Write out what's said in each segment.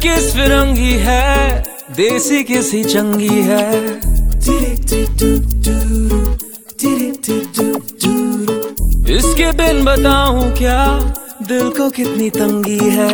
किस फिरंगी है, देसी किसी चंगी है। इसके बिन बताऊं क्या, दिल को कितनी तंगी है।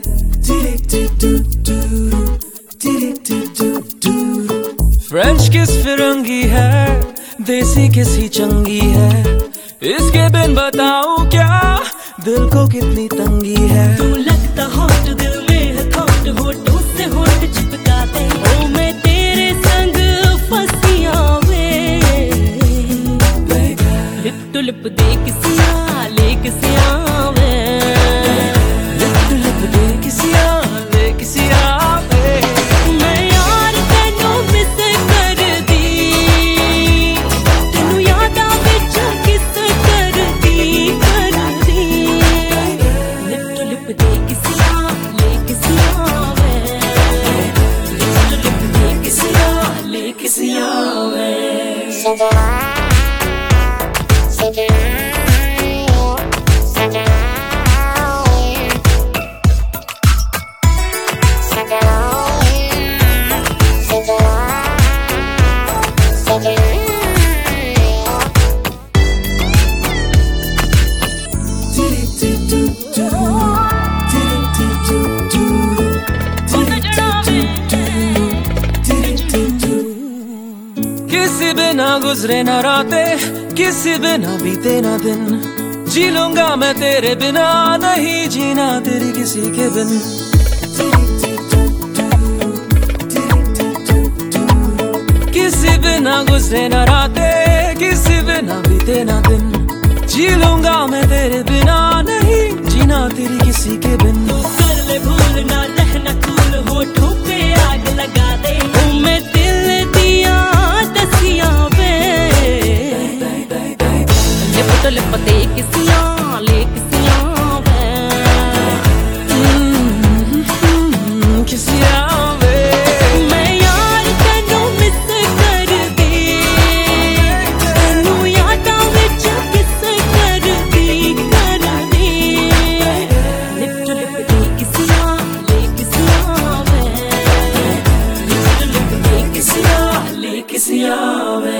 फ्रेंच किस फिरंगी है, देसी किसी चंगी है। इसके बिन बताऊं क्या, दिल को कितनी तंगी है। तू लगता हॉट, दिल में है थॉट, होठों से होठ चिपका दे। ओ मैं तेरे संग फंसिया वे, लिप टू लिप दे किसिया, ले किसिया वे। लिप टू लिप दे किसिया, ले किसिया वे। मैं यार तेनू मिस कर दी, तेनू याद आवे जा किस कर दी। लिप टू लिप दे किसिया, ले किसिया वे। लिप टू लिप दे किसिया, ले किसिया वे। किसी बिना गुजरे ना रातें, किसी बिना बीते ना दिन। जी लूंगा मैं तेरे बिना, नहीं जीना तेरी किसी के बिन। किसी बिना गुजरे ना रातें, किसी बिना बीते ना दिन। जी लूंगा मैं तेरे बिना, नहीं जीना तेरी किसी के बिन। तू कर ले भूल ना, रहना कूल, होठों पे आग लगा दे। ओ मैं दिल दिया दसिया वे, लिप तो लिप दे किसिया, ले किसिया वे। किसिया वे। मैं यार तेनू मिस कर दी, तेनू याद आवे जा किस कर दी। लिप टू लिप दे किसिया, ले किसिया वे। लिप टू लिप दे किसिया, ले किसिया वे।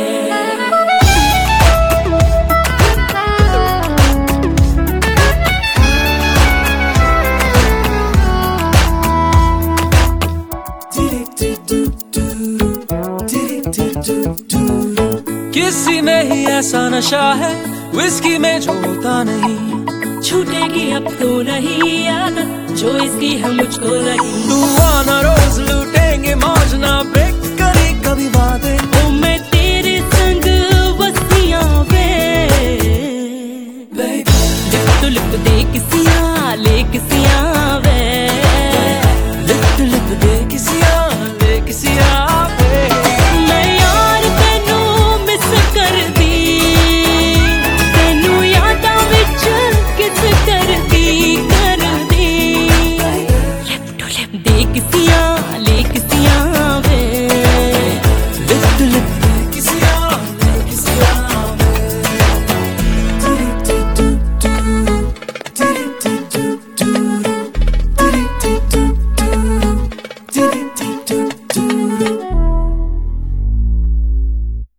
किसी में ही ऐसा नशा है, विस्की में जो होता नहीं। छूटेगी अब तो नहीं आदत, जो इसकी है मुझको लगी। तू आना रोज लूटेंगे मौज, ना ब्रेक करी कभी वादे। ओ मैं तेरे संग बसिया वे, लिप टू लिप दे